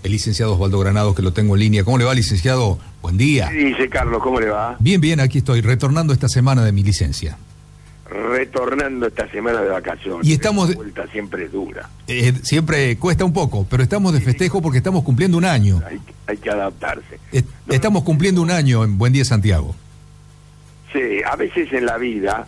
el licenciado Osvaldo Granados, que lo tengo en línea. ¿Cómo le va, licenciado? Buen día. ¿Qué dice, Carlos? ¿Cómo le va? Bien, bien, aquí estoy, retornando esta semana de mi licencia. Retornando esta semana de vacaciones. Y estamos... La vuelta siempre es dura. Siempre cuesta un poco, pero estamos de festejo porque estamos cumpliendo un año. Hay que adaptarse. Estamos cumpliendo un año en Buen Día Santiago. Sí, a veces en la vida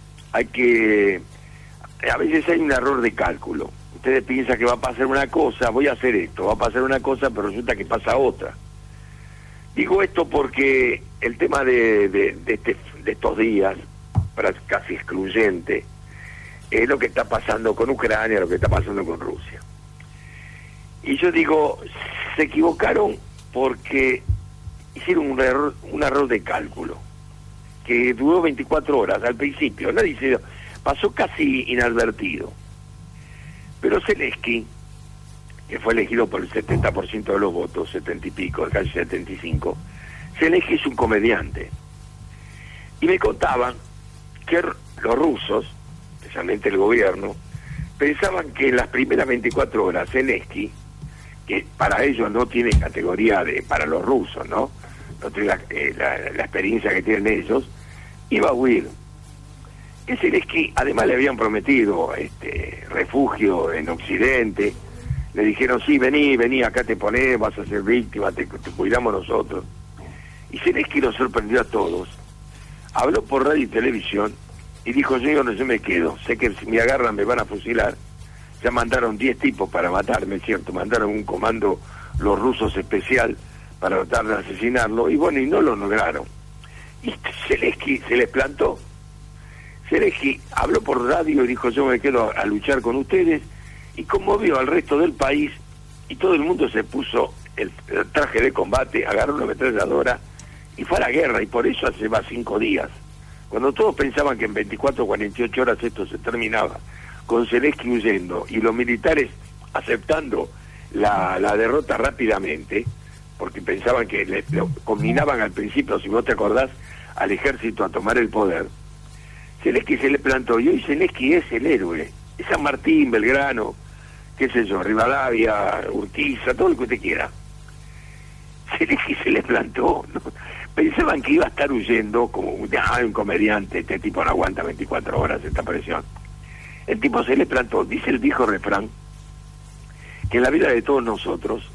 a veces hay un error de cálculo. Ustedes piensan que va a pasar una cosa, voy a hacer esto, va a pasar una cosa, pero resulta que pasa otra. Digo esto porque el tema de estos días, casi excluyente, es lo que está pasando con Ucrania, lo que está pasando con Rusia. Y yo digo, se equivocaron porque hicieron un error de cálculo, que duró 24 horas al principio, pasó casi inadvertido. Pero Zelensky, que fue elegido por el 70% de los votos, 70 y pico, casi 75, Zelensky es un comediante. Y me contaban que los rusos, especialmente el gobierno, pensaban que en las primeras 24 horas Zelensky, que para ellos no tiene categoría para los rusos, no tiene la experiencia que tienen ellos, iba a huir. Que Zelensky además le habían prometido refugio en Occidente, le dijeron, sí, vení, acá te ponés, vas a ser víctima, te cuidamos nosotros. Y Zelensky nos sorprendió a todos, habló por radio y televisión y dijo, yo no me quedo, sé que si me agarran me van a fusilar, ya mandaron 10 tipos para matarme, es cierto, mandaron un comando los rusos especial para tratar de asesinarlo, y bueno, y no lo lograron. Y Zelensky se les plantó. Zelensky habló por radio y dijo, yo me quedo a luchar con ustedes, y conmovió al resto del país, y todo el mundo se puso el traje de combate, agarró una ametralladora y fue a la guerra, y por eso hace más 5 días. Cuando todos pensaban que en 24 o 48 horas esto se terminaba, con Zelensky huyendo y los militares aceptando la derrota rápidamente, porque pensaban que combinaban al principio, si vos te acordás, al ejército a tomar el poder. Zelensky se le plantó, y hoy Zelensky es el héroe, es San Martín, Belgrano, qué sé yo, Rivadavia, Urquiza, todo lo que usted quiera. Zelensky se le plantó, ¿no? Pensaban que iba a estar huyendo como un comediante, este tipo no aguanta 24 horas esta presión. El tipo se le plantó, dice el viejo refrán, que en la vida de todos nosotros,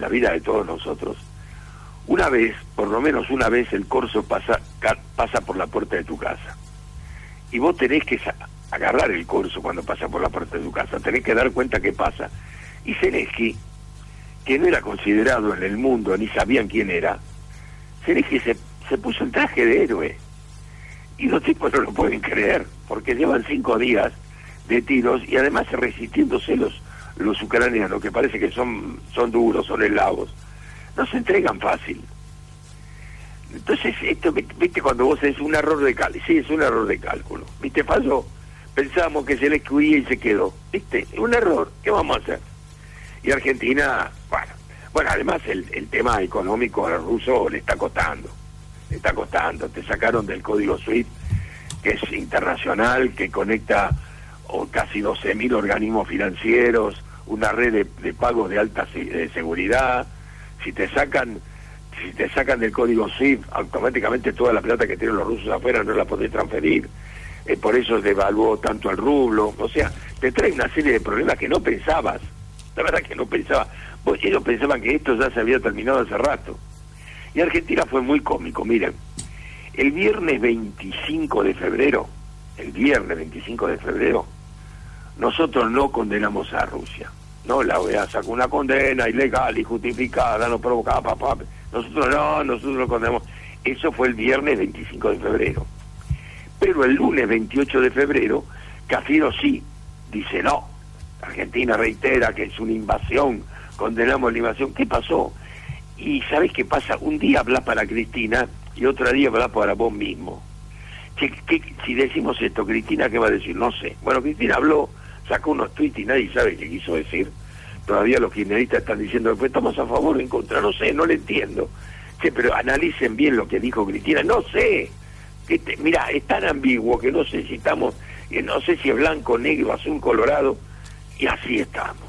una vez, por lo menos una vez, el corso pasa por la puerta de tu casa. Y vos tenés que agarrar el corso cuando pasa por la puerta de tu casa, tenés que dar cuenta qué pasa. Y Zelensky, que no era considerado en el mundo, ni sabían quién era, Zelensky se puso el traje de héroe. Y los tipos no lo pueden creer, porque llevan 5 días de tiros, y además resistiéndose los ucranianos, que parece que son duros, son eslavos, no se entregan fácil. Entonces, esto, viste, cuando vos es un error de cálculo, sí, es un error de cálculo, viste, falló, pensábamos que se le huía y se quedó, viste, un error, ¿qué vamos a hacer? Y Argentina, bueno, además el tema económico al ruso le está costando, te sacaron del código SWIFT, que es internacional, que conecta casi 12.000 organismos financieros, una red de pagos de alta seguridad. Si te sacan del código SWIFT, automáticamente toda la plata que tienen los rusos afuera no la podés transferir. Por eso devaluó tanto el rublo. O sea, te trae una serie de problemas que no pensabas. La verdad que no pensaba. Ellos pensaban que esto ya se había terminado hace rato. Y Argentina fue muy cómico. Miren, el viernes 25 de febrero, nosotros no condenamos a Rusia. No, la OEA sacó una condena ilegal y justificada, no provocada, nosotros lo condenamos. Eso fue el viernes 25 de febrero. Pero el lunes 28 de febrero, Cafiero sí, dice no. Argentina reitera que es una invasión, condenamos la invasión. ¿Qué pasó? Y ¿sabés qué pasa? Un día hablas para Cristina y otro día hablas para vos mismo. Si decimos esto, Cristina, ¿qué va a decir? No sé. Bueno, Cristina habló, sacó unos tweets y nadie sabe qué quiso decir. Todavía los kirchneristas están diciendo, pues estamos a favor o en contra, no sé, no le entiendo. Che, pero analicen bien lo que dijo Cristina, no sé. Mirá, es tan ambiguo que no sé si estamos, no sé si es blanco, negro, azul, colorado, y así estamos.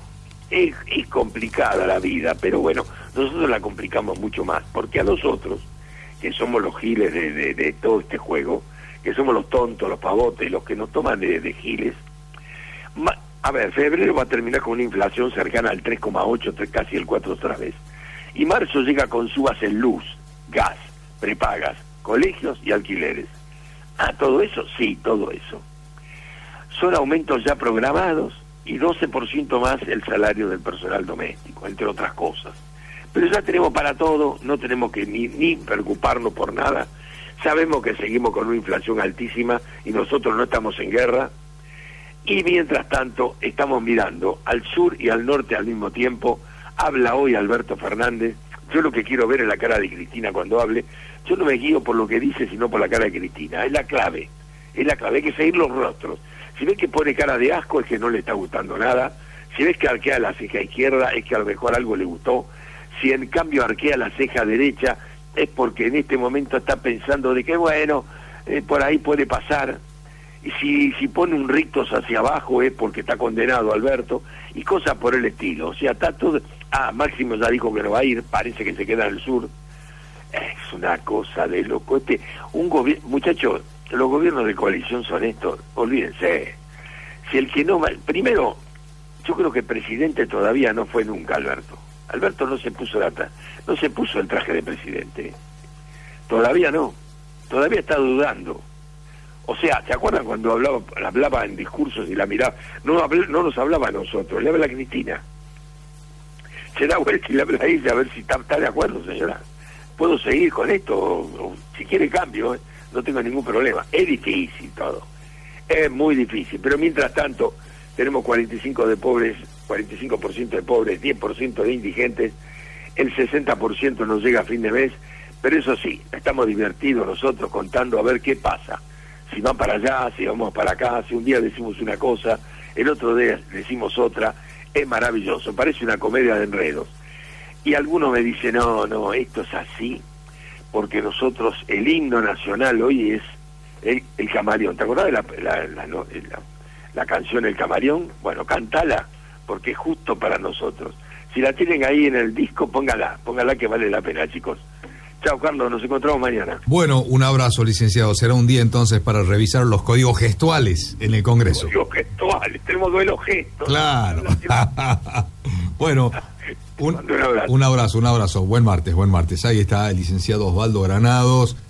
es complicada la vida, pero bueno, nosotros la complicamos mucho más, porque a nosotros, que somos los giles de todo este juego, que somos los tontos, los pavotes, los que nos toman de giles, a ver, febrero va a terminar con una inflación cercana al 3,8, casi el 4 otra vez, y marzo llega con subas en luz, gas, prepagas, colegios y alquileres. ¿Todo eso? Sí, todo eso. Son aumentos ya programados y 12% más el salario del personal doméstico, entre otras cosas. Pero ya tenemos para todo, no tenemos que ni preocuparnos por nada. Sabemos que seguimos con una inflación altísima y nosotros no estamos en guerra. Y mientras tanto, estamos mirando al sur y al norte al mismo tiempo. Habla hoy Alberto Fernández. Yo lo que quiero ver es la cara de Cristina cuando hable. Yo no me guío por lo que dice, sino por la cara de Cristina. Es la clave. Es la clave. Hay que seguir los rostros. Si ves que pone cara de asco, es que no le está gustando nada. Si ves que arquea la ceja izquierda, es que a lo mejor algo le gustó. Si en cambio arquea la ceja derecha, es porque en este momento está pensando de que bueno, por ahí puede pasar. Y si pone un rictus hacia abajo es porque está condenado Alberto, y cosas por el estilo. O sea, está todo... Máximo ya dijo que no va a ir, parece que se queda en el sur. Es una cosa de loco. Muchachos, los gobiernos de coalición son estos, olvídense. Si el que no va... Primero, yo creo que el presidente todavía no fue nunca Alberto. Alberto no se puso el traje de presidente. Todavía no. Todavía está dudando. O sea, ¿se acuerdan cuando hablaba en discursos y la miraba? No nos hablaba a nosotros, le habla a Cristina. Se da vuelta y le habla a ella a ver si está de acuerdo, señora. ¿Puedo seguir con esto? O si quiere cambio, no tengo ningún problema. Es difícil todo. Es muy difícil. Pero mientras tanto, tenemos 45% de pobres, 10% de indigentes, el 60% nos llega a fin de mes, pero eso sí, estamos divertidos nosotros contando a ver qué pasa. Si van para allá, si vamos para acá, si un día decimos una cosa, el otro día decimos otra, es maravilloso, parece una comedia de enredos. Y algunos me dicen, no, esto es así, porque nosotros, el himno nacional hoy es el Camaleón. ¿Te acordás de la canción El Camaleón? Bueno, cántala, porque es justo para nosotros. Si la tienen ahí en el disco, póngala que vale la pena, chicos. Chao, Carlos, nos encontramos mañana. Bueno, un abrazo, licenciado. Será un día entonces para revisar los códigos gestuales en el Congreso. Códigos gestuales, tenemos duelo gestos. Claro. Bueno, un abrazo. Buen martes. Ahí está el licenciado Osvaldo Granados.